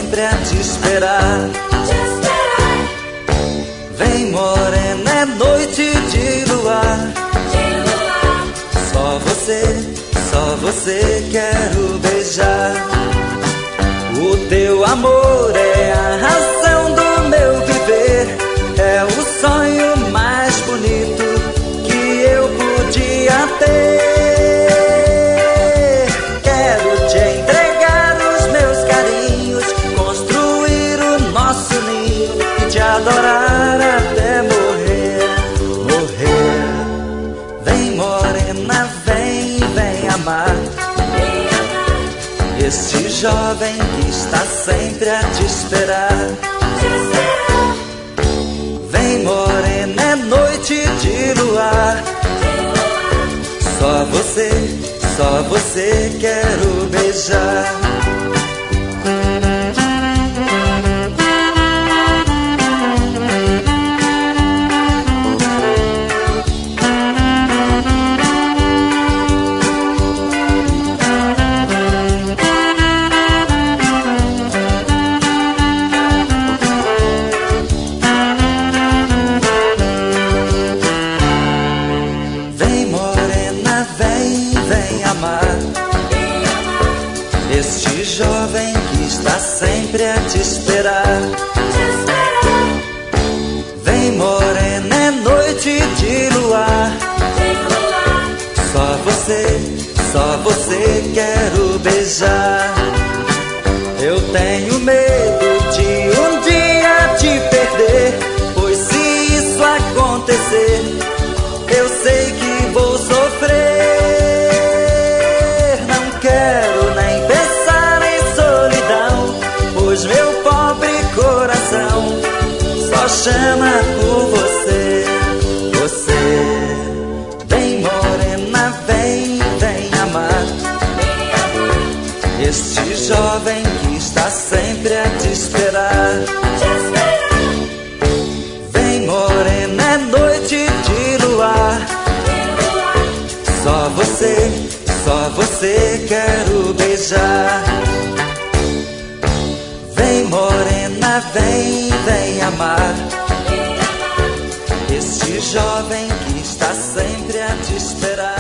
sempre a te esperar. Vem morena, é noite de luar. Só você quero beijar. O teu amor é a razão do meu viver. É o sonho mais bonito que eu podia ter. Quero te entregar os meus carinhos, construir o nosso ninho e te adorar até morrer, morrer. Vem morena, vem amar este jovem que está sempre a te esperar. Vem morena, é noite de luar. Só você quero beijar. Este jovem que está sempre a te esperar. Vem morena, é noite de luar. Só você quero beijar. Eu tenho medo de um dia te perder, pois se isso acontecer, eu sei que vou sofrer. Não quero nem pensar em solidão, pois meu pobre coração só chama por você, você. Vem morena, vem amar este jovem que está sempre a te esperar. Vem morena, é noite de luar. Só você quero beijar. Vem morena, vem amar este jovem que está sempre a te esperar.